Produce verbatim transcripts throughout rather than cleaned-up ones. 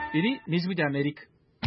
Iri ni ijwi ry'Amerika.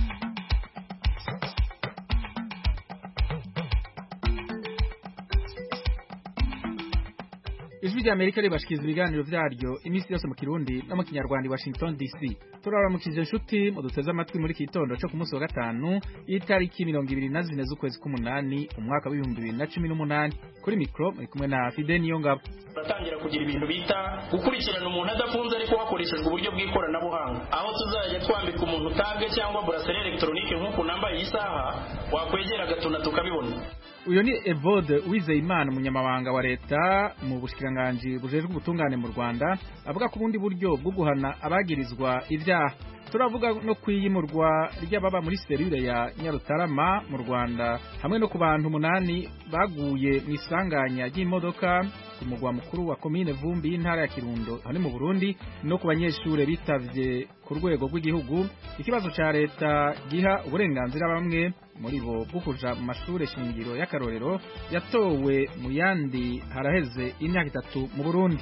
Ijwi ry'Amerika ribashikiriza ibiganiro vyaryo iminsi yose mu Kirundi no mu Kinyarwanda i Washington D C. Turaramukije inshuti mu duteze amatwi muri kitondo cyo ku munsi wa gatanu itariki mirongo ibiri na zine z'ukwezi k'umunani umwaka w'ibihumbi bibiri na cumi n'umunani. Kuri mikro muri kumwe na Fide Niyongabo. Batangira kugira ibintu bita gukurikirana umuntu adafunze ariko hakoreshejwe uburyo bw'ikoranabuhanga, aho tuzajya twambika umuntu tag cyangwa bracelet electronique nk'uko nambaye isaha wakwegera gatuna tukabibona. Uyo ni Evode Uwizeyimana umunyamabanga wa leta mu bushikiranganje bujejwe ubutungane mu Rwanda avuga ku bundi buryo bwo guhana abagirizwa ivyaha. Turavuga no kwiyimurwa ry'ababa muri serire ya Nyarutarama mu Rwanda hamwe no ku bantu umunani baguye mu isanganya ry'imodoka ku mugwa mukuru wa commune Vumbi y'intara ya Kirundo hano mu Burundi, no ku banyeshure bitavye ku rwego rw'igihugu ikibazo ca leta giha uburenganzira bamwe muri bo bwo kuja mu mashure shingiro y'akarorero yatowe mu yandi haraheze imyaka itatu mu Burundi.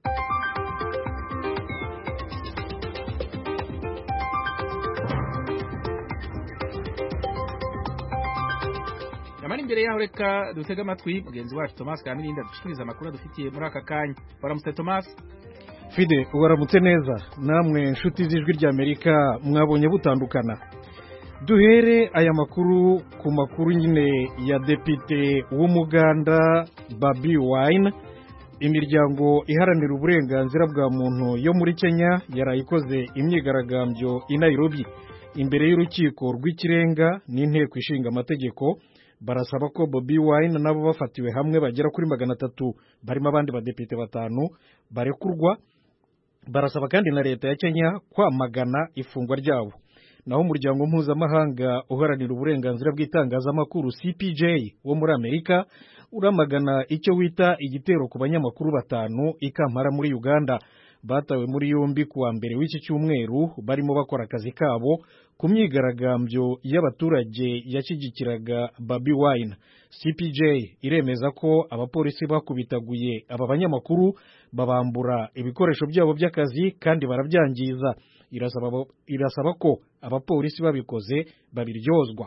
Yamani imbere yaho reka dutega amatwi mugenzi wacu Thomas Kamirinda dushikiriza amakuru dufitiye muri aka kanya. Baramutse Thomas. Fide, ubaramutse neza namwe nshuti z'ijwi ry'Amerika mwabonye butandukana. Duhere aya makuru ku makuru nyine ya depite w'Umuganda Bobi Wine. Imiryango iharanira uburenganzira bwa muntu yo muri Kenya yarayikoze imyigaragambyo i Nairobi imbere y'urukiko rw'ikirenga n'inteko ishinga amategeko. Barasaba ko Bobi Wine nabo bafatiwe hamwe bagera kuri magana atatu barimo abandi badepite batanu barekurwa. Barasaba kandi na leta ya Kenya kwamagana ifungwa ryabo. Naho umuryango mpuzamahanga uharanira uburenganzira bw'itangazamakuru C P J wo muri Amerika uramagana icyo wita igitero ku banyamakuru batanu i Kampala muri Uganda batawe muri yombi kuwa mbere w'iki cyumweru barimo bakora akazi kabo ku myigaragambyo y'abaturage yashyigikiraga Bobi Wine. C P J iremeza ko abapolisi bakubitaguye aba banyamakuru babambura ibikoresho byabo by'akazi kandi barabyangiza. Irasaba irasaba ko abapolisi babikoze babiryozwa.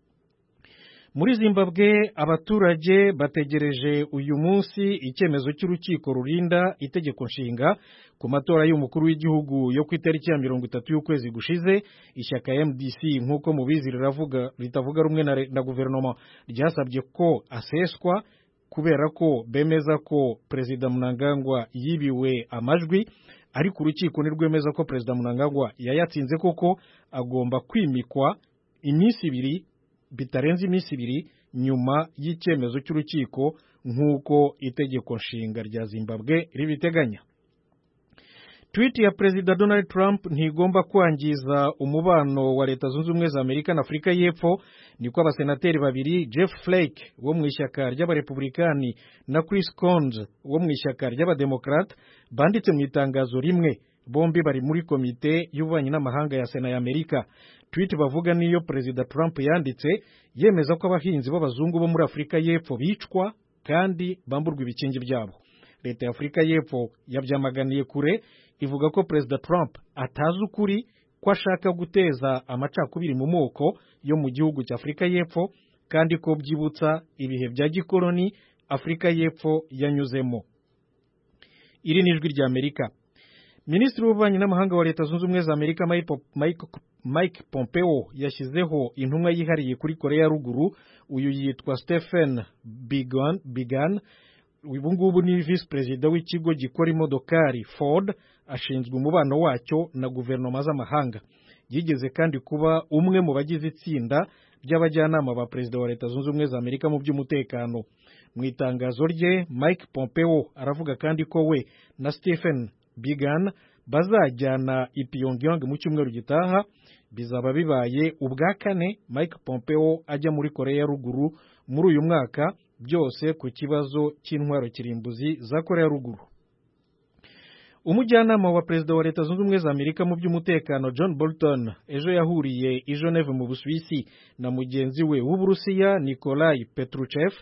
Muri Zimbabwe abaturage bategereje uyu munsi icyemezo cy'urukiko rurinda itegeko nshinga ku matora y'umukuru w'igihugu yo ku itariki ya mirongo itatu y'ukwezi gushize. Ishyaka M D C nk'uko mubizi riravuga ritavuga rumwe na, na guverinoma ryasabye ko aseswa kubera ko bemeza ko Perezida Mnangagwa yibiwe amajwi, ariko urukiko nirwemeza ko Perezida Mnangagwa yayatsinze koko agomba kwimikwa iminsi ibiri bitarenze iminsi ibiri nyuma y'icyemezo cy'urukiko nk'uko itegeko nshinga rya Zimbabwe ribiteganya. Tweet ya Perezida Donald Trump ntigomba kwangiza umubano wa Leta Zunze Ubumwe za Amerika na Afrika y'Epfo, niko abasenateri babiri Jeff Flake wo mu ishyaka ry'abarepublikani na Chris Coons wo mu ishyaka ry'abademokrate banditse mu itangazo rimwe. Bombi bari muri komite y'ububanyi n'amahanga ya Sena ya Amerika. Tweet bavuga niyo Perezida Trump yanditse yemeza ko abahinzi b'abazungu bo muri Afrika y'Epfo bicwa kandi bamburwa ibikingi byabo. Leta ya Afrika y'Epfo yabyamaganiye kure, ivuga ko Perezida Trump atazi ukuri, ko ashaka guteza amacakubiri mu moko yo mu gihugu cya Afrika y'Epfo kandi ko byibutsa ibihe bya gikoloni Afrika y'Epfo yanyuzemo. Iri ni ijwi rya Amerika. Minisitiri w'ububanyi n'amahanga wa Leta Zunze Ubumwe za Amerika Mike, Mike, Mike Pompeo yashyizeho intumwa yihariye kuri Korea ya Ruguru. Uyu yitwa Stephen Biegun, Biegun. Ubu ngubu ni vice perezida w'ikigo gikora imodokari Ford, ashinzwe umubano wacyo na guverinoma z'amahanga. Yigeze kandi kuba umwe mu bagize itsinda ry'abajyanama ba Perezida wa Leta Zunze Ubumwe za Amerika mu by'umutekano. Mu itangazo rye Mike Pompeo aravuga kandi ko we na Stephen Biegun bazajyana i Pyongyang mu cyumweru gitaha. Bizaba bibaye ubwa kane Mike Pompeo ajya muri Korea ya Ruguru muri uyu mwaka, byose ku kibazo cy'intwaro kirimbuzi za Korea ya Ruguru. Umujyanama wa Perezida wa Leta Zunze Ubumwe za Amerika mu by'umutekano John Bolton ejo yahuriye i Geneve mu Busuwisi na mugenzi we w'Uburusiya Nikolai Petruchev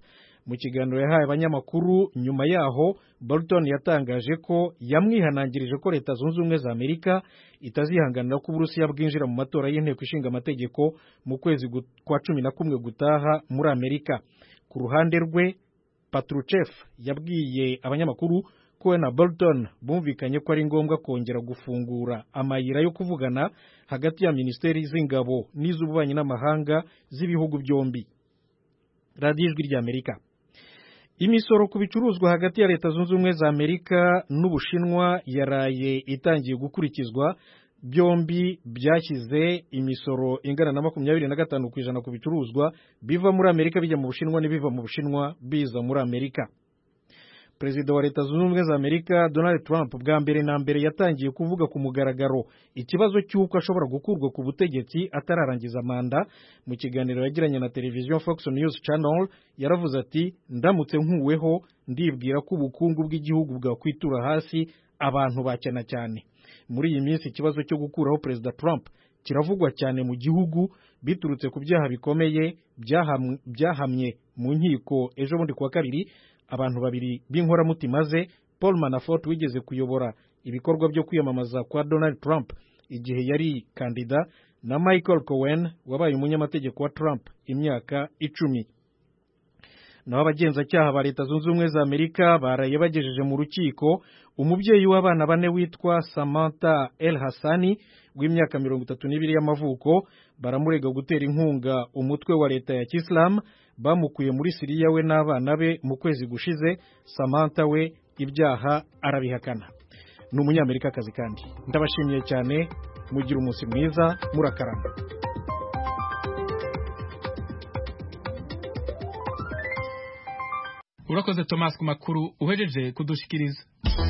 mu kiganiro yahaye abanyamakuru nyuma yaho Bolton yatangaje ko yamwihanangirije ko Leta Zunze Ubumwe za Amerika itazihanganira ko Uburusiya bwinjira mu matora y'inteko ishinga amategeko mu kwezi kwa cumi na kumwe gutaha muri Amerika. Ku ruhande rwe Patrushev yabwiye abanyamakuru ko na Bolton bumvikanye ko ari ngombwa kongera gufungura amayira yo kuvugana hagati ya Minisiteri z'Ingabo n'iz'ububanyi n'amahanga z'ibihugu byombi. Radio Ijwi ry'Amerika. Imisoro ku bicuruzwa hagati ya Leta Zunze Ubumwe za Amerika n'Ubushinwa yaraye itangiye gukurikizwa. Byombi byashyize imisoro ingana na makumyabiri na gatanu ku ijana ku bicuruzwa biva muri Amerika bijya mu Bushinwa n'ibiva mu Bushinwa biza muri Amerika. Perezida wa Leta Zunze Ubumwe za Amerika Donald Trump bwa mbere na mbere yatangiye kuvuga ku mugaragaro ikibazo cy'uko ashobora gukurwa ku butegetsi atararangiza manda. Mu kiganiro yagiranye na televiziyo Fox News Channel yaravuze ati, ndamutse nkuweho ndibwira ko ubukungu bw'igihugu bwakwitura hasi abantu bakena cyane. Muri iyi minsi ikibazo cyo gukuraho Perezida Trump kiravugwa cyane mu gihugu biturutse ku byaha bikomeye byahamye mu nkiko ejo bundi kuwa kabiri abantu babiri b'inkoramutima ze, Paul Manafort wigeze kuyobora ibikorwa byo kwiyamamaza kwa Donald Trump igihe yari kandida, na Michael Cohen wabaye umunyamategeko wa Trump imyaka icumi. Naho abagenzacyaha ba Leta Zunze Ubumwe za Amerika baraye bagejeje mu rukiko umubyeyi w'abana bane witwa Samantha El Hassani w'imyaka mirongo itatu n'ibiri y'amavuko. Baramurega gutera inkunga umutwe wa leta ya Islam bamukuye muri Siriya we n'abana be mu kwezi gushize. Samantha we ibyaha arabihakana. Ni umunyamerika kazi kandi. Ndabashimiye cyane, mugira umunsi mwiza, murakarama. Urakoze Thomas ku makuru uhejeje kudushikiriza.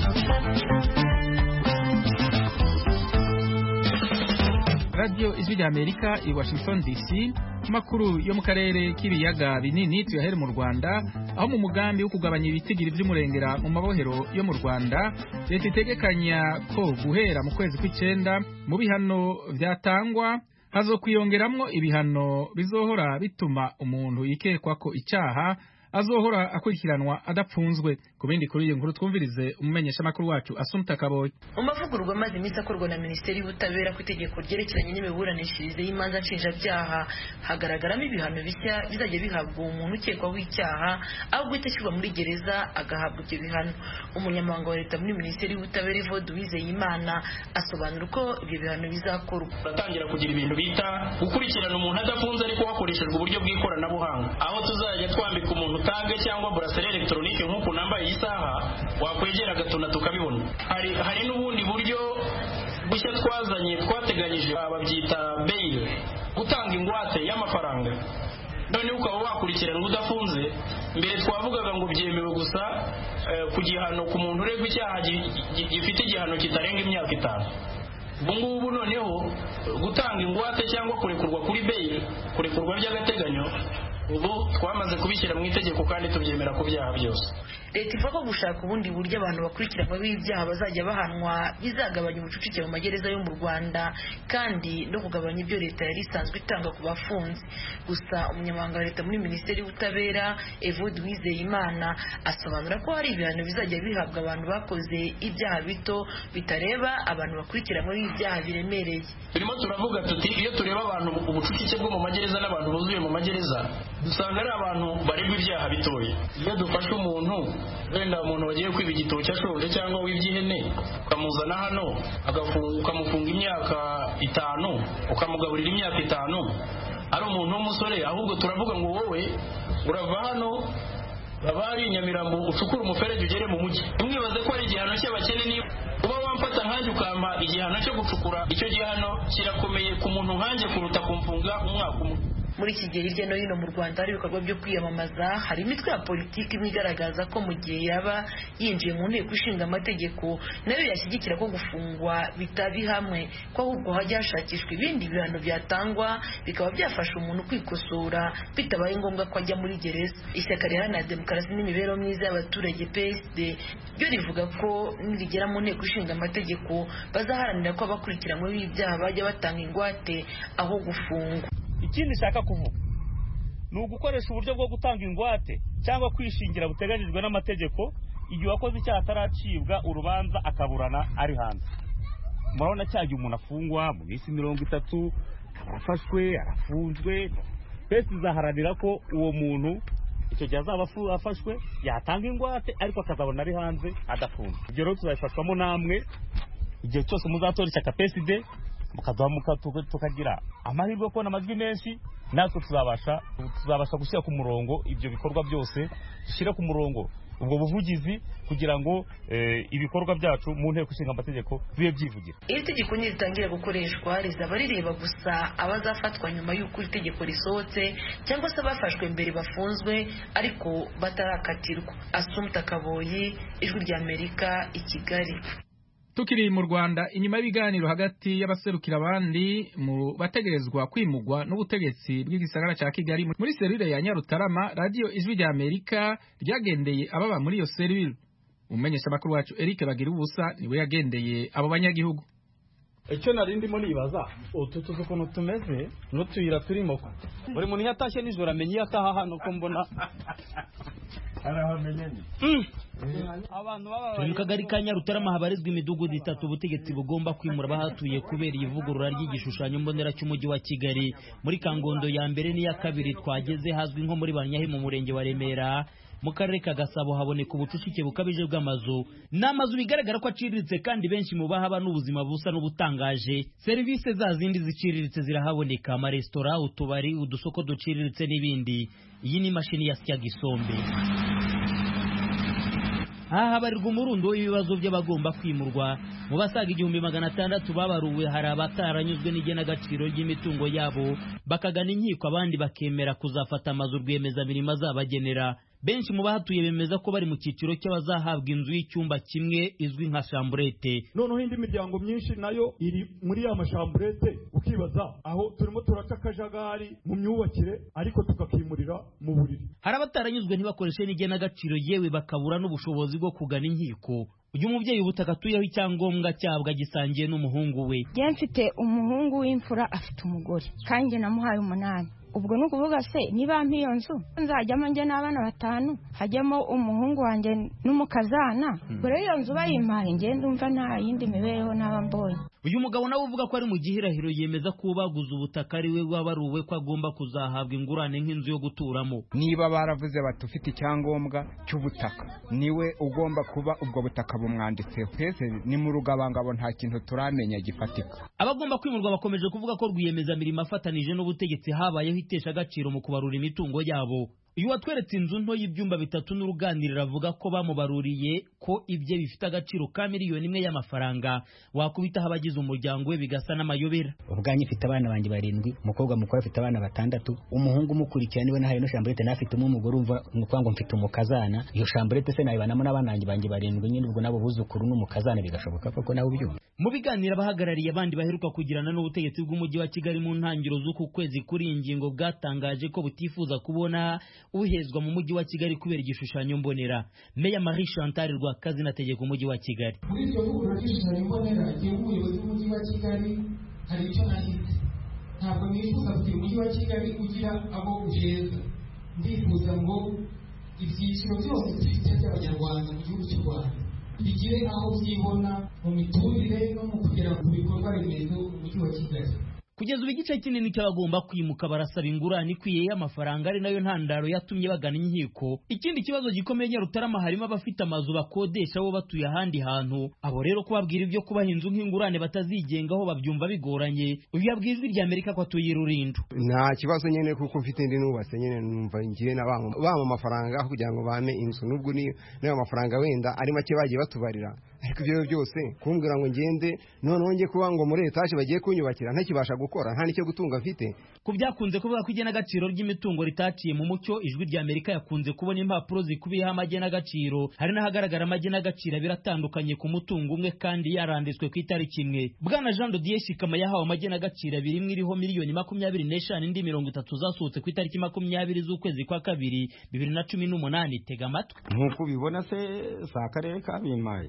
Radio Ijwi ry'Amerika i Washington D C, makuru yo mu karere k'ibiyaga binini tuyahere mu Rwanda, aho mu mugambi wo kugabanya ibitigiri by'umurengera mu mabohero yo mu Rwanda leta itegekanya ko guhera mu kwezi kw'icenda mu bihano byatangwa hazokwiyongeramwo ibihano bizohora bituma umuntu yikekwa ko icyaha azohora akurikiranwa adapfunzwe. Ku bindi kuri iyo nkuru twumvirize umumenyesha makuru wacu Assumpta Kaboyi. Umavugururwa maze imisi akorwa na Minisiteri y'Ubutabera ku itegeko ryerekeranye n'imiburanishirize y'imanza nshinjabyaha hagaragaramo ibihano bishya bizajya bihabwa umuntu ukekwaho icyaha aho guhita ashyirwa muri gereza agahabwa ibyo bihano. Umunyamabanga wa leta muri Minisiteri y'Ubutabera Evode Uwizeyimana asobanura uko ibyo bihano bizakorwa. Batangira kugira ibintu bita gukurikirana umuntu adafunze ariko hakoreshejwe uburyo bw'ikoranabuhanga, aho tuzajya twambika umuntu tage cyangwa bracelet electronique nk'uko nambaye isaha wakwegera gatuna tukabibona. Hari hari n'ubundi buryo bushya twazanye twateganyije ababyita bail, gutanga ingwate y'amafaranga. None ukaba wakurikirana udafunze, mbere twavugaga ngo byemewe gusa ku gihano ku muntu uregwa icyaha gifite igihano kitarenga imyaka itanu. Bungubu noneho gutanga ingwate cyangwa kurekurwa kuri bail, kurekurwa by'agateganyo, ubu twamaze kubishyira mu itegeko kandi tubyemera ku byaha byose. Leta ivuga ko gushaka ubundi buryo abantu bakurikiranwaho ibyaha bazajya bahanwa bizagabanya ubucucike mu magereza yo mu Rwanda kandi no kugabanya ibyo leta yari isanzwe itanga ku bafunze. Gusa umunyamabanga wa leta muri Minisiteri y'Ubutabera Evode Uwizeyimana asobanura ko hari ibihano bizajya bihabwa abantu bakoze ibyaha bito bitareba abantu bakurikiranwaho ibyaha biremereye. Turimo turavuga tuti iyo tureba abantu ubucucike bwo mu magereza n'abantu buzuye mu magereza dusanga ari abantu baregwa ibyaha bitoya. Iyo dufashe umuntu wenda umuntu wagiye kwiba igitoki ashonje cyangwa w'ibyihene ukamuzana hano ukamufunga imyaka itanu ukamugaburira imyaka itanu ari umuntu w'umusore, ahubwo turavuga ngo wowe urava hano abari Nyamirambo ucukura umuferege ugere mu mujyi. Umwibaze ko ari igihano cy'abakene, niba uba wamfata nkanjye ukampa igihano cyo gucukura, icyo gihano kirakomeye ku muntu nkanjye kuruta kumfunga umwaka umwe. Muri iki gihe hirya no hino mu Rwanda hari ibikorwa byo kwiyamamaza, hari imitwe ya politiki imwe igaragaza ko mu gihe yaba yinjiye mu nteko ishinga amategeko nayo yashyigikira ko gufungwa bitabi hamwe, ko ahubwo hajya hashakishwa ibindi bihano byatangwa bikaba byafasha umuntu kwikosora bitabaye ngombwa ko ajya muri gereza. Ishyaka riharanira demokarasi n'imibereho myiza y'abaturage P S D ryo rivuga ko nirigera mu nteko ishinga amategeko bazaharanira ko abakurikiranyweho ibyaha bajya batanga ingwate aho gufungwa. Ikindi nshaka kuvuga ni ugukoresha uburyo bwo gutanga ingwate cyangwa kwishingira buteganyijwe n'amategeko igihe wakoze icyaha ataracibwa urubanza akaburana ari hanze. Murabona cyagiye umuntu afungwa mu minsi mirongo itatu arafashwe arafunzwe, pesi zaharanira ko uwo muntu icyo gihe azaba afashwe yatanga ingwate ariko akazabona ari hanze adafunze. Ibyo rero tuzabifashwamo namwe igihe cyose muzatora ishyaka P S D mukaduha tukagira amahirwe yo kubona amajwi menshi, natwe tuzabasha tuzabasha gushyira ku murongo ibyo bikorwa byose, dushyire ku murongo ubwo buvugizi kugira ngo e, ibikorwa byacu mu nteko ishinga amategeko bibe byivugira. Iri tegeko niritangira gukoreshwa rizaba rireba gusa abazafatwa nyuma y'uko itegeko risohotse cyangwa se bafashwe mbere bafunzwe ariko batarakatirwa. Assumpta Kaboyi, Ijwi rya Amerika, i Kigali. Tukiri mu Rwanda, inyuma y'ibiganiro hagati y'abaserukira abandi mu bategerezwa kwimugwa n'ubutegetsi bw'igisagara ca Kigali muri serire ya Nyarutarama, radio Ijwi rya Amerika ryagendeye ababa muri iyo serire. Umenyesha makuru wacu Eric Bagira ubusa niwe yagendeye abo banyagihugu. Icyo nari ndimo nibaza utu tuzu ukuntu tumeze n'utuyira turimo ko buri muntu yatashye nijoro amenye yataha hano ko mbona arahamenye. Mu kagari ka Nyarutarama habarizwa imidugudu itatu ubutegetsi bugomba kwimura bahatuye kubera ivugurura ry'igishushanyo mbonera cy'umujyi wa Kigali. Muri Kangondo ya mbere n'iya kabiri twageze hazwi nko muri Banyahi mu murenge wa Remera. Mu karere ka Gasabo haboneka ubucucike bukabije bw'amazu. N'amazu bigaragara ko aciriritse kandi benshi mu bahaba n'ubuzima busa n'ubutangaje. Serivisi za zindi ziciriritse zirahaboneka, amaresitora, utubari, udusoko duciriritse n'ibindi. Iyi ni mashini ya Sya Gisombe. Aha habarirwa umurundo w'ibibazo by'abagomba kwimurwa. Mu basaga igihumbi magana atandatu babaruwe hari abataranyuzwe n'igenagaciro ry'imitungo yabo bakagana inkiko, abandi bakemera kuzafata amazu rwiyemezamirimo azabagenera. Benshi mu bahatuye bemeza ko bari mu cyiciro cy'abazahabwa inzu y'icyumba kimwe izwi nka chambrette. Noneho indi miryango myinshi nayo iri muri ya mashambrette, ukibaza aho turimo turaka akajagari mu myubakire ariko tukakimurira mu buriri. Hari abataranyuzwe ntibakoreshe n'igenagaciro yewe bakabura n'ubushobozi bwo kugana inkiko. Uyu mubyeyi ubutaka atuyeho icyangombwa cyabwa gisangiye n'umuhungu we. Je mfite umuhungu w'imfura afite umugore kandi namuhaye umunani. Ubwo no kuvuga se niba mpiyo nzu nzajyamo nje n'abana batanu hajyamo umuhungu wanjye n'umukazana. Bure iyo nzu bayimpaye nge ndumva nta yindi mibereho naba mbonye. Uyu mugabo nawe uvuga ko ari mu gihirahiro yemeza ko baguze ubutaka ari we wabaruwe ko agomba kuzahabwa ingurane nk'inzu yo guturamo. Niba baravuze bati ufite icyangombwa cy'ubutaka niwe ugomba kuba ubwo butaka bumwanditseho. Pese ni mu rugabangabo nta kintu turamenya gifatika. Abagomba kwimurwa bakomeje kuvuga ko rwiyemezamirimo afatanije n'ubutegetsi habayeho itesha agaciro mu kubarura imitungo yabo. Uyu watweretse inzu nto y'ibyumba bitatu n'uruganiriro avuga ko bamubaruriye ko ibye bifite agaciro ka miliyoni imwe y'amafaranga. Wakubitaho abagize umuryango we bigasa n'amayobera. Ubwanyi mfite abana banjye barindwi, umukobwa mukuru afite abana batandatu, umuhungu mukurikira niwe nahaye no chambrette nafite umugore umva ngo mfite umukazana. Iyo chambrette se nayibanamo n'abana banjye barindwi nyine ubwo nabo buzukuru n'umukazana bigashoboka koko nawe ubyumva. Mu biganiro abahagarariye abandi baheruka kugirana n'ubutegetsi bw'umujyi wa Kigali mu ntangiro z'uku kwezi kuri ingingo bwatangaje ko butifuza kubona uhezwa mu mujyi wa Kigali kubera igishushanyo mbonera. Meya Marie Chantal Rwakazi nategeka umujyi wa Kigali. Muri iryo vugurura ry'igishushanyo mbonera igihe umuyobozi w'umujyi wa Kigali hari icyo nahise. Ntabwo nifuza kugira umujyi wa Kigali ugira abo uheza. Ndifuza ngo ibyiciro byose dufite by'abanyarwanda mu gihugu cy'u Rwanda bigire aho byibona mu miturire no mu kugera ku bikorwa remezo umujyi wa Kigali. Kugeza ubu igice kinini cy'abagomba kwimuka barasaba ingurane ikwiye y'amafaranga ari nayo ntandaro yatumye bagana inkiko. Ikindi kibazo gikomeye Nyarutarama harimo abafite amazu bakodesha bo batuye ahandi hantu. Abo rero kubabwira ibyo kubaha inzu nk'ingurane batazigengaho babyumva bigoranye. Uyu yabwiye Ijwi rya Amerika ko atuye Rulindo. Nta kibazo nyene kuko mfite indi nubatse nyene numva ngiye na bamwe bamwe amafaranga kugira ngo bame inzu nubwo ni nayo amafaranga wenda ari make bagiye batubarira. Ariko ibyo byose kumbwira ngo ngende none wonge kuba ngo muri etage bagiye kunyubakira ntakibasha gukora nta nicyo gutunga mfite. Ku byakunze kuvuga ko igenagaciro ry'imitungo ritaciye mu mucyo, Ijwi rya Amerika yakunze kubona impapuro zikubiyeho amagenagaciro. Hari n'ahagaragara amagenagaciro biratandukanye ku mutungo umwe kandi yaranditswe ku itariki imwe. Bwana Jean de Dieu Shikama yahawe amagenagaciro abiri, imwe iriho miliyoni makumyabiri n'eshanu indi mirongo itatu zasohotse ku itariki makumyabiri z'ukwezi kwa kabiri bibiri na cumi n'umunani. Tega amatwi. Nk'uko ubibona se sa karere ka Bimaye U P I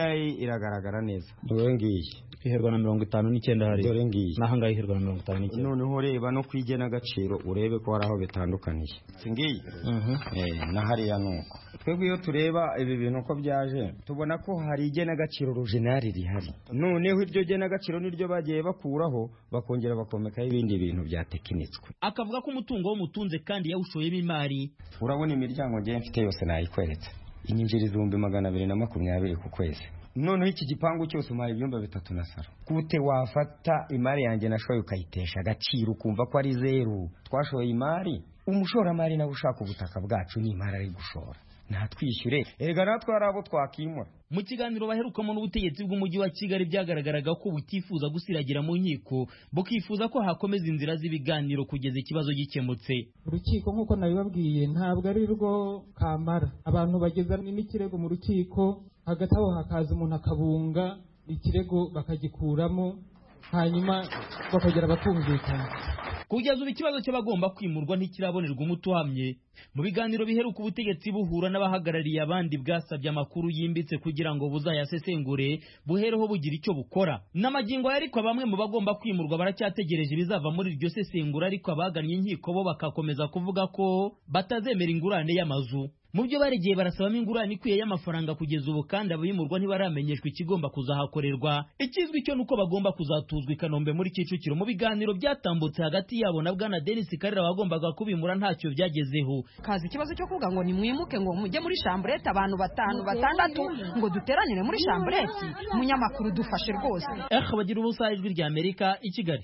ngayi iragaragara neza. dore ngiyi iherwa na mirongo itanu n'icyenda hari dore ngiyi naho ngayi iherwa na mirongo itanu n'icyenda. noneho reba no kwigena agaciro urebe ko hari aho bitandukaniye. singiyi eh na hariya nuko twebwe iyo tureba ibi bintu ko byaje tubona ko hari igena agaciro original rihari. noneho iryo gena agaciro niryo bagiye bakuraho bakongera bakomekaho ibindi bintu bya tekinitswe. Akavuga ko umutungo w'umutunze kandi yawushoyemo imari. Urabona imiryango ngiye mfite yose nayikweretse inyinjiriza ibihumbi magana abiri na makumyabiri ku kwezi. noneho iki gipangu cyose umaye ibyumba bitatu na saro. Gute wafata imari yanjye nashoye ukayitesha agaciro ukumva ko ari zeru? Twashoye imari, umushoramari nawe ushaka ubutaka bwacu ni imari ari gushora, natwishyure erega natwe hari abo twakimura. Mu kiganiro baherukamo n'ubutegetsi bw'umujyi wa Kigali byagaragaraga ko butifuza gusiragira mu nkiko, bukifuza ko hakomeza inzira z'ibiganiro kugeza ikibazo gikemutse. Urukiko nk'uko nabibabwiye ntabwo ari rwo kamara, abantu bageza n'ikirego mu rukiko, hagati aho hakaza umuntu akabunga ikirego bakagikuramo hanyuma bakagera bakumvikana. Kugeza ubu ikibazo cy'abagomba kwimurwa ntikirabonerwa umuti uhamye. Mu biganiro biheruka ubutegetsi buhura n'abahagarariye abandi bwasabye amakuru yimbitse kugira ngo buzayasesengure buhereho bugira icyo bukora. N'amagingo yariko bamwe mu bagomba kwimurwa baracyategereje ibizava muri iryo sesengura, ariko abagannye inkiko bo bakakomeza kuvuga ko batazemera ingurane y'amazu. Mu byo baregeye barasabamo ingurane ikwiye y'amafaranga kugeza ubu, kandi abimurwa ntibaramenyeshwa ikigomba kuzahakorerwa. Ikizwi cyo nuko bagomba kuzatuzwa i Kanombe muri Kicukiro. Mu biganiro byatambutse hagati yabo na Bwana Denis Karera wagombaga kubimura ntacyo byagezeho. Kazi ikibazo cyo kuvuga ngo nimwimuke ngo mujye muri chambrette abantu batanu batandatu ngo duteranire muri chambrette. Umunyamakuru dufashe rwose. Eh bagira ubusa ijwi rya Amerika i Kigali.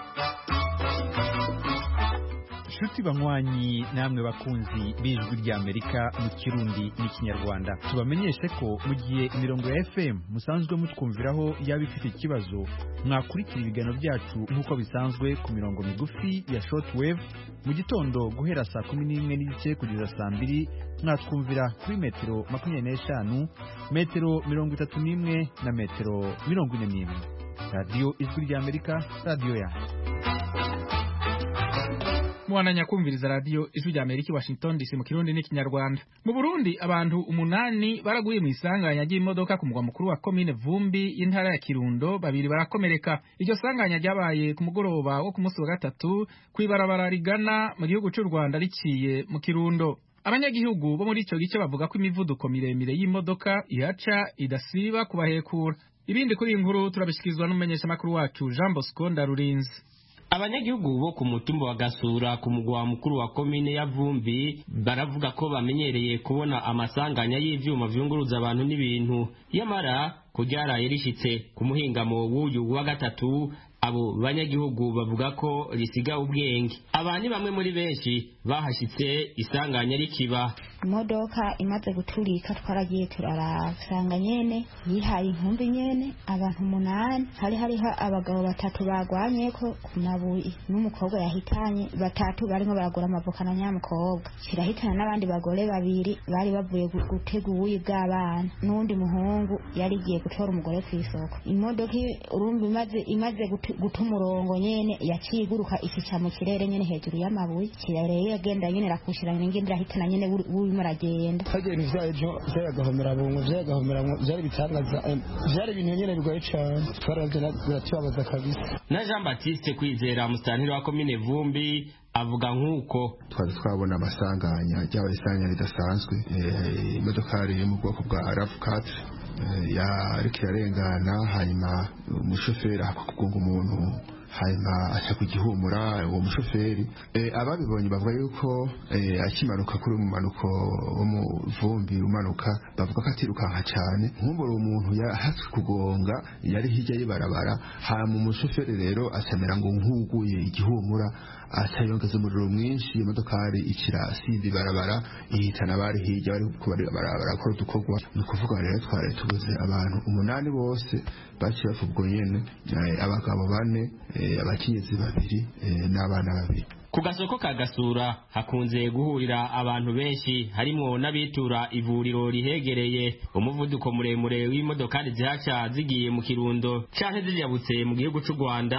Shuti banywanyi namwe bakunzi b'ijwi rya Amerika mu Kirundi n'ikinyarwanda, tubamenyeshe ko mu gihe imirongo ya F M musanzwe mutwumviraho yaba ifite ikibazo, mwakurikira ibiganiro byacu nk'uko bisanzwe ku mirongo migufi ya shortwave mu gitondo guhera saa kumi n'imwe n'igice kugeza saa mbiri, mwatwumvira kuri metero makumyabiri n'eshanu, metero mirongo itatu n'imwe na metero mirongo ine n'imwe. Radio Ijwi rya Amerika, radio ya Mwananya kumviriza radio Ijwi rya Amerika Washington D C mu Kirundi n'ikinyarwanda. Mu Burundi abantu umunani baraguye mu isanganya ry'imodoka ku mugwa mukuru wa commune Vumbi y'intara ya Kirundo, babiri barakomereka. Iryo sanganya ryabaye ku mugoroba wo ku munsi wa gatatu kwibarabara rigana mu gihugu cy'u Rwanda riciye mu Kirundo. Abanyagihugu bo muri ico gice bavuga ko imivuduko miremire y'imodoka ihaca idasiba kubahekura. Ibindi kuri inkuru turabishikizwa n'umumenyesha makuru wacu Jean Bosco Ndarurinzi. Abanyagihugu bo ku mutumba wa Gasura ku mugwa mukuru wa komine ya Vumbi baravuga ko bamenyereye kubona amasanganya y'ivyuma vyunguruza abantu n'ibintu, yamara kuryaraye rishitse ku muhingamo w'uyu wa gatatu. Abo banyagihugu bavuga ko risiga ubwenge. Abandi bamwe muri benshi bahashitse isanganya rikiba. Imodoka imaze guturika twaragiye turarasanga nyene yihaye inkumbi nyene abantu umunani, hari hariho abagabo batatu bagwanye ko ku mabuye n'umukobwa yahitanye, batatu barimo baragura amavoka na nyamukobwa, kirahitana n'abandi bagore babiri bari bavuye gutega ubuyi bw'abana, n'undi muhungu yari giye gutora umugore ku isoko. Imodoka urumva imaze imaze guta umurongo nyene yakiguruka ikica mu kirere nyene hejuru y'amabuye, kirere yagenda nyene rakushirana ingende rahitana nyene urimo aragenda. Hagenda ivyaje vyagahomera bungu vyagahomera vyari bitangaza vyari ibintu nyene bigoye cyane, twaravye biratubabaza kabisa. Na Jean Baptiste Kwizera musitanteri wa komine Vumbi avuga nk'uko twari twabona amasanganya ryaba isanganya ridasanzwe, imodokari yo mu bwoko bwa RAV quatre yariko irarengana, hanyuma umushoferi akakugonga umuntu hanyuma aca kugihumura. Uwo mushoferi ababibonye bavuga yuko akimanuka kuri umumanuko wo mu Vumbi umanuka, bavuga ko atirukanka cyane, nkumbura umuntu yahatse kugonga yari hirya y'ibarabara, hanyuma umushoferi rero asamera ngo nkuguye igihumura, atayongeza umuriro mwinshi, imodokari ikira sindi barabara ihitana bari hirya bari barakora udukorwa. Ni ukuvuga rero twari tubuze abantu umunani bose baciye bafubwo nyene, abagabo bane, abakenyezi babiri n'abana babiri. Ku gasoko ka Gasura hakunze guhurira abantu benshi, harimo n'abitura ivuriro rihegereye. Umuvuduko muremure w'imodokari zihaca zigiye mu Kirundo canke zijabutse mu gihugu cy'u Rwanda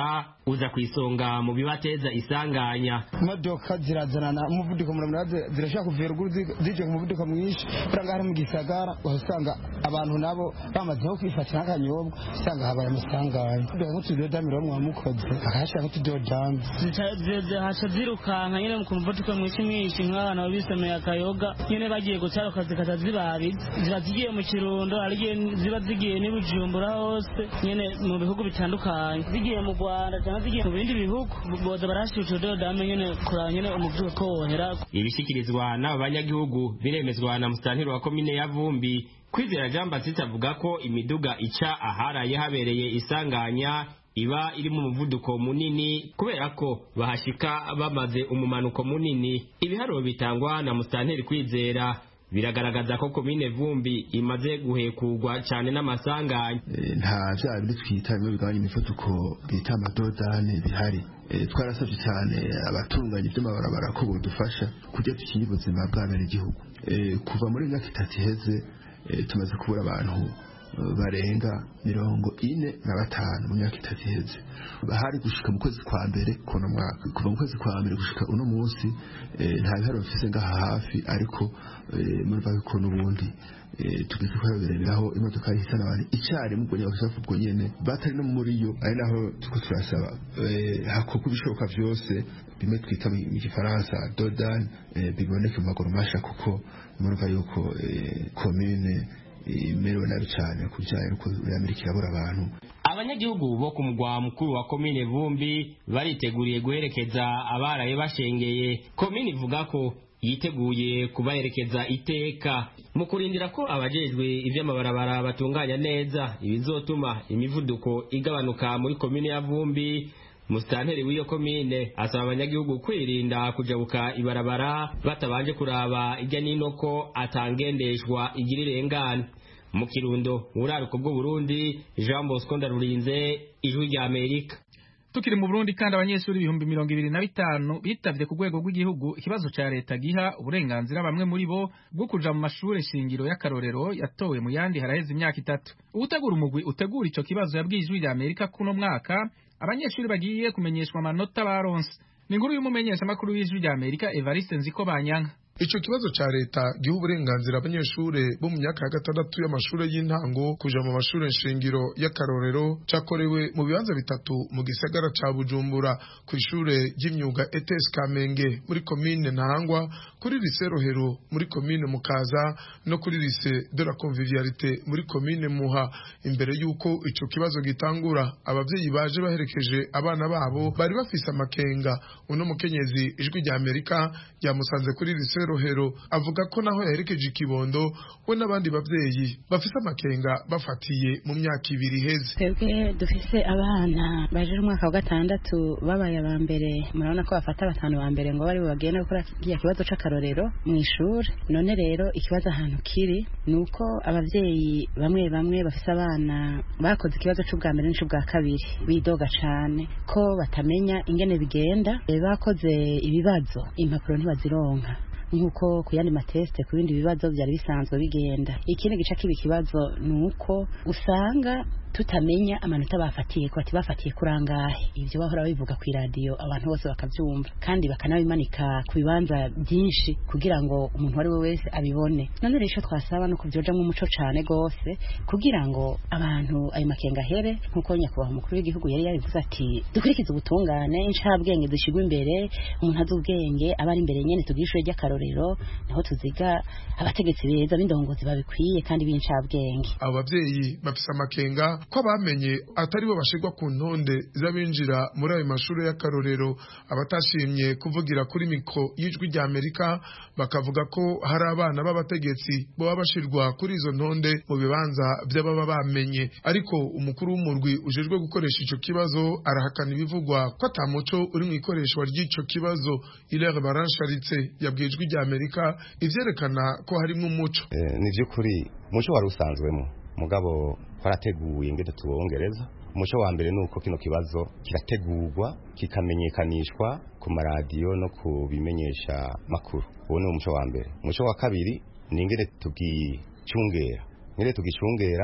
uza kwisonga mu bibateza isanganya. Imodoka zirazanana umuvuduko muremure zirashaka kuvera ruguru zije ku muvuduko mwinshi urangara mu gisagara usanga abantu nabo bamaze no kwifatira akanyobwa usanga habaye amasanganya nko tudodamira mu mukozi akashaka tudodambi zitaje hasha zirukanka nyene mu muvuduko mwinshi mwinshi nk'abana babisomeye akayoga nyene bagiye gucara kazi katazibabi ziba zigiye mu Kirundo arigiye ziba zigiye ni Bujumbura hose nyene mu bihugu bitandukanye zigiye mu Rwanda cyangwa zigiye mu bindi bihugu boza barashusha dodame nyene kuranya nyene umuvuduko wohera. Ibishikirizwa n'aba banyagihugu biremezwa na musitanteri wa komine ya Vumbi. Kwizera Jean Baptiste avuga ko imiduga ica aharaye habereye isanganya iba iri mu muvuduko munini kubera ko bahashika bamaze umumanuko munini. Ibiharuro bitangwa na musitanteri Kwizera biragaragaza ko komine Vumbi imaze guhekurwa cyane n'amasanganya. Nta bya bindi twita bimwe bigabanya imivuduko bita amadodane bihari. Twarasabye cyane abatunganya iby'amabarabara ko budufasha kujya dukinga ubuzima bw'abene igihugu. Kuva muri myaka itatu iheze tumaze kubura abantu barenga mirongo ine na batanu mu myaka itatu iheze. Bahari gushika mu kwezi kwa mbere kono mwaka kuva mu kwezi kwa mbere gushika uno munsi nta biharo bifise ngaha hafi ariko murva ko n'ubundi tugeze ko bireberaho imodoka ihitana abantu icyari mu bwonye basafu bwo nyene batari no muri yo ari naho tuko turasaba hakorwa ibishoboka byose bimwe twita mu gifaransa dodan biboneke mu maguru masha kuko murva yuko commune imerewe nabi cyane kujyanye uko Amerika irabura abantu. Abanyagihugu bo ku mugwa mukuru wa komine Vumbi bariteguriye guherekeza abaraye bashengeye. Komine ivuga ko yiteguye kubaherekeza iteka mu kurindira ko abajejwe ivy'amabarabara batunganya neza ibizotuma imivuduko igabanuka muri komine ya Vumbi. Musitanteri w'iyo komine asaba abanyagihugu kwirinda kujabuka ibarabara batabanje kuraba ijya nino ko atangendeshwa igira irengana. Mu Kirundo uraruko bwo Burundi, Jean Bosco Ndarurinze, Ijwi rya Amerika. Tukiri mu Burundi kandi abanyeshuri ibihumbi mirongo ibiri na bitanu bitavye ku rwego rw'igihugu ikibazo ca leta giha uburenganzira bamwe muri bo bwo kuja mu mashure shingiro y'akarorero yatowe mu yandi haraheze imyaka itatu. Ubutegura umugwi utegura ico kibazo yabwiye Ijwi rya Amerika kuno mwaka abanyeshuri bagiye kumenyeshwa amanota baronse. Ni inkuru y'umumenyesha makuru w'Ijwi rya Amerika Evariste Nzikobanyanka. Ico kibazo ca leta giha uburenganzira abanyeshure bo mu myaka ya gatandatu y'amashure y'intango kuja mu mashure nshingiro y'akarorero cakorewe mu bibanza bitatu mu gisagara ca Bujumbura ku ishure ry'imyuga E T S Kamenge muri komine Ntahangwa, kuri lycée Rohero muri komine Mukaza no kuri lycée de la Convivialité muri komine Muha. Imbere yuko ico kibazo gitangura abavyeyi baje baherekeje abana babo bari bafise amakenga. Uno mukenyezi Ijwi rya Amerika yamusanze kuri lycée Rohero avuga ko naho yaherekeje ikibondo we n'abandi bavyeyi bafise amakenga bafatiye mu myaka ibiri heze. Twebwe dufise abana baje mu mwaka wa gatandatu babaye aba mbere, murabona ko bafata batanu ba mbere ngo bari bagenda gukora ikiya kibazo c'akarorero mu ishuri. None rero ikibazo ahantu kiri nuko abavyeyi bamwe bamwe bafise abana bakoze ikibazo c'ubwa mbere n'ic'ubwa kabiri bidoga cane ko batamenya ingene bigenda, bakoze ibibazo impapuro ntibazironka nkuko kuyandi mateste ku bindi bibazo byari bisanzwe bigenda. Ikindi gica kibi kibazo nuko usanga tutamenya amanota bafatiye ko ati bafatiye kurangahe. Ivyo bahora bivuga ku radio abantu bose bakavyumva kandi bakanabimanika ku bibanza byinshi kugira ngo umuntu wari we wese abibone. None rero twasaba no kuvyoja mu muco cane gose kugira ngo abantu ayo makenga here nkuko nyakubahwa umukuru w'igihugu yari yabivuze ati dukurikiza ubutungane incabwenge zishigwa imbere, umuntu azubwenge abari imbere nyene tugishure ry'akarorero naho tuziga abategetsi beza b'indongozi babikwiye kandi b'incabwenge. Abo bavyeyi bafise amakenga ko bamenye atari bo bashirwa ku ntonde z'abinjira muri ayo mashuri y'akarorero. Abatashimye kuvugira kuri mikro y'Ijwi rya Amerika bakavuga ko hari abana b'abategetsi bo bashirwa kuri izo ntonde mu bibanza by'ababa bamenye, ariko umukuru w'umurwi ujejwe gukoresha ico kibazo arahakana ibivugwa ko atamuco uri mu ikoreshwa ry'ico kibazo. Ilere Baransharitse yabwiye Ijwi rya Amerika ivyerekana ko harimo umuco. Eh, ni vy'ukuri umuco wari usanzwemo mugabo twarateguye ngede tuwongereza. Umuco wa mbere nuko kino kibazo kirategurwa kikamenyekanishwa ku maradiyo no kubimenyesha makuru. Uwo ni umuco wa mbere. Umuco wa kabiri ni ngede tugicungera ngede tugicungera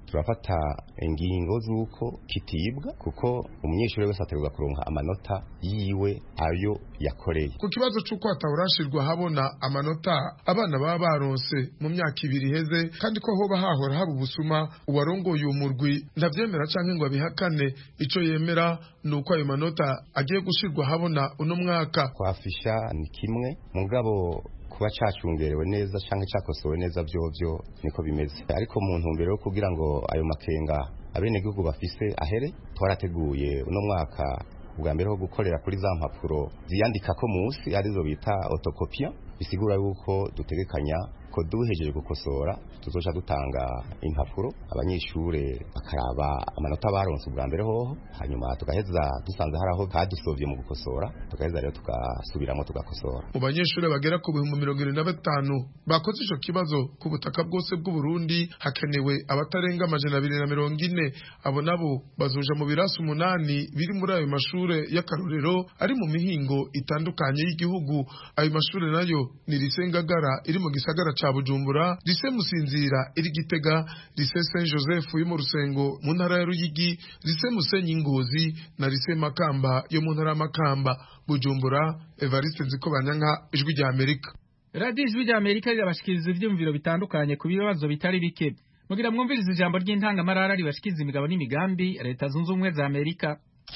turafata ingingo z'uko kitibwa kuko umunyeshuri wese ategerezwa kuronka amanota yiwe ayo yakoreye. Ku kibazo cy'uko hatahorashirwa habona amanota abana baba baronse mu myaka ibiri heze kandi ko hoba hahora haba ubusuma, uwarongoye umurwi ndavyemera canke ngo abihakane. Ico yemera nuko ayo manota agiye gushirwa habona uno mwaka. Kwafisha ni kimwe mugabo kuba cacungerewe neza canke cakosowe neza vyovyo niko bimeze, ariko mu ntumbero yo kugira ngo ayo makenga abenegihugu bafise ahere, twarateguye uno mwaka ubwa mbere ho gukorera kuri za mpapuro ziyandika ko munsi arizo bita autocopia, bisigura yuko dutegekanya ko duhejeje gukosora tuzoca dutanga impapuro abanyeshure bakaraba amanota baronse ubwa mbere hoho, hanyuma tugaheza dusanze haraho kadusovye mu gukosora tugaheza rero tugasubiramo tugakosora. Mu banyeshure bagera ku bihumbi mirongo irindwi na batanu bakoze ico kibazo ku butaka bwose bw'u Burundi, hakenewe abatarenga amajana abiri na mirongo ine. Abo nabo bazoja mu birasi umunani biri muri ayo mashure y'akarorero ari mu mihingo itandukanye y'igihugu. Ayo mashure nayo ni Lycée Ngagara iri mu gisagara cha Bujumbura, Lycée Musinzira iri Gitega, Lycée Saint Joseph yo mu Rusengo mu ntara ya Ruyigi, Lycée Musenyi Ngozi na Lycée Makamba yo mu ntara ya Makamba. Bujumbura, Evariste Nzikobanyanka, Ijwi rya Amerika. Radio Ijwi rya Amerika rirabashikiriza ivyumviro bitandukanye ku bibazo bitari bike. Mugira mwumviriza ijambo ry'intangamarara ribashikiriza imigabo n'imigambi Leta Zunze Ubumwe za Amerika.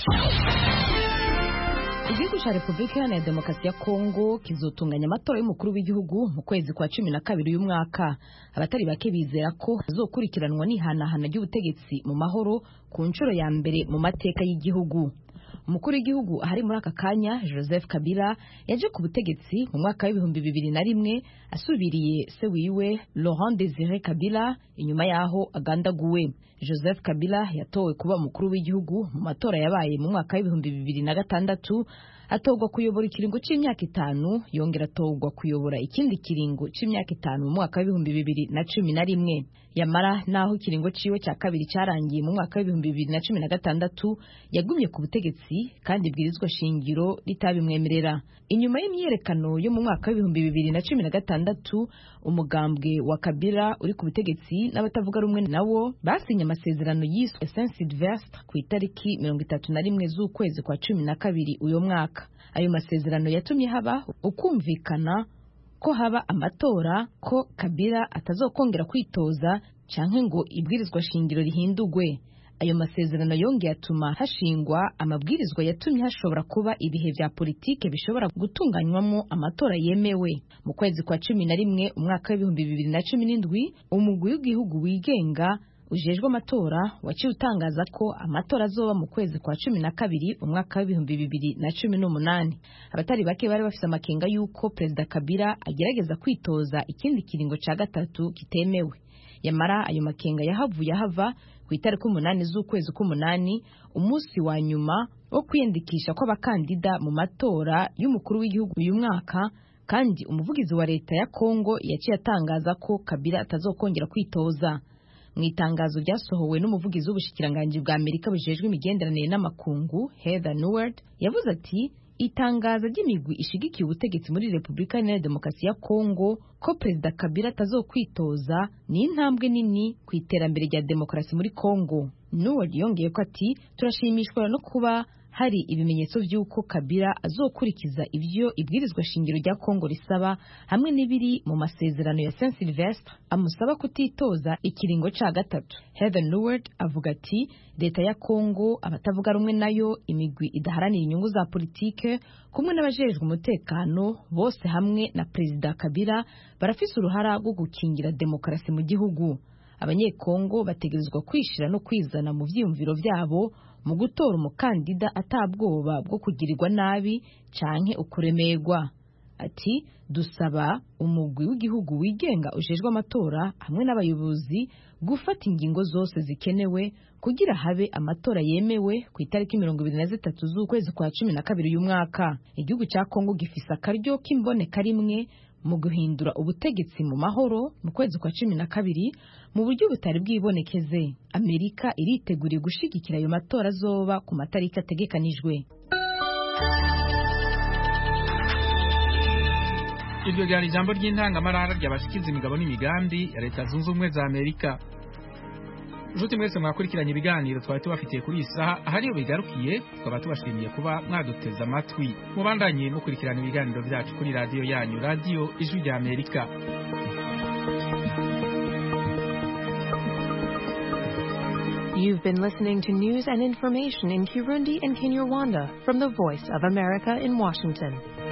Igihugu cya Repubulika Iharanira Demokarasi ya Kongo kizotunganya amatora y'umukuru w'igihugu mu kwezi kwa cumi na kabiri uyu mwaka. Abatari bake bizera ko hazokurikiranwa n'ihanahana ry'ubutegetsi mu mahoro ku nshuro ya mbere mu mateka y'igihugu. Umukuru w'igihugu ahari muri aka kanya Joseph Kabila yaje ku butegetsi mu mwaka w'ibihumbi bibiri na rimwe asubiriye se wiwe Laurent Désiré Kabila inyuma yaho agandaguwe. Joseph Kabila yatowe kuba umukuru w'igihugu mu matora yabaye mu mwaka w'ibihumbi bibiri na gatandatu, atogwa kuyobora ikiringo c'imyaka itanu, yongera atogwa kuyobora ikindi kiringo c'imyaka itanu mu mwaka w'ibihumbi bibiri na cumi na rimwe. Yamara naho ikiringo ciwe cya kabiri cyarangiye mu mwaka w'ibihumbi bibiri na cumi na gatandatu, yagumye ku butegetsi kandi ibwirizwa shingiro ritabimwemerera. Inyuma y'imyerekano yo mu mwaka w'ibihumbi bibiri na cumi na gatandatu, umugambwe wa Kabila uri ku butegetsi n'abatavuga rumwe nawo basinye amasezerano yiswe Saint Sylvestre ku itariki mirongo itatu na rimwe z'ukwezi kwa cumi na kabiri uyo mwaka. Ayo masezerano yatumye haba ukumvikana ko haba amatora, ko Kabila atazokongera kwitoza canke ngo ibwirizwa shingiro rihindugwe. Ayo masezerano yongeye atuma hashingwa amabwirizwa yatumye hashobora kuba ibihe vya politike bishobora gutunganywamo amatora yemewe. Mu kwezi kwa cumi na rimwe umwaka w'ibihumbi bibiri na cumi n'indwi, umugwi w'igihugu wigenga ujejwe amatora waciye utangaza ko amatora azoba mu kwezi kwa cumi na kabiri umwaka w'ibihumbi bibiri na cumi n'umunani. Abatari bake bari bafise amakenga yuko Perezida Kabila agerageza kwitoza ikindi kiringo ca gatatu kitemewe. Yamara ayo makenga yahavuye hava ku itariki umunani z'ukwezi k'umunani, umunsi wa nyuma wo kwiyandikisha kw'abakandida mu matora y'umukuru w'igihugu uyu mwaka, kandi umuvugizi wa leta ya Kongo yaciye atangaza ko Kabila atazokongera kwitoza. Mu itangazo ryasohowe n'umuvugizi w'ubushikiranganje bwa Amerika bujejwe imigenderanire n'amakungu Heather Nauert, yavuze ati itangaza ry'imigwi ishigikiye ubutegetsi muri Repubulika Iharanira Demokarasi ya Kongo ko Perezida Kabila atazokwitoza ni intambwe nini ku iterambere rya demokarasi muri Kongo. Nauert yongeye ko ati turashimishwa no kuba hari ibimenyetso by'uko Kabila azokurikiza ivyo ibwirizwa shingiro rya Kongo risaba, hamwe n'ibiri mu masezerano ya Saint Sylvestre amusaba kutitoza ikiringo ca gatatu. Heather Nauert avuga ati leta ya Kongo, abatavuga rumwe nayo, imigwi idaharanira inyungu za politike, kumwe n'abajejwe umutekano, bose hamwe na Perezida Kabila barafise uruhara rwo gukingira demokarasi mu gihugu. Abanyekongo bategerezwa kwishira no kwizana mu vyiyumviro vyabo mu gutora umukandida atabwoba bwo kugirirwa nabi canke ukuremerwa. Ati dusaba umugwi w'igihugu wigenga ujejwe amatora hamwe n'abayobozi gufata ingingo zose zikenewe kugira habe amatora yemewe ku itariki mirongo ibiri na zitatu z'ukwezi kwa cumi na kabiri uyu mwaka. Igihugu ca Kongo gifise akaryo k'imboneka rimwe mu guhindura ubutegetsi mu mahoro mu kwezi kwa cumi na kabiri mu buryo butari bwibonekeze. Amerika iriteguriye gushigikira ayo matora azoba ku matariki ategekanijwe. Iryo ryari ijambo ry'intangamarara ry'abashikiza imigabo n'imigambi ya Leta Zunze Ubumwe za Amerika. nshuti mwese mwakurikiranye ibiganiro twari tubafitiye kuri iyi saha ahariyo bigarukiye twaba tubashimiye kuba mwaduteze amatwi mubandanye mukurikirana ibiganiro byacu kuri radiyo yanyu radiyo ijwi rya Amerika. You've been listening to news and information in Kirundi and Kinyarwanda from the Voice of America in Washington.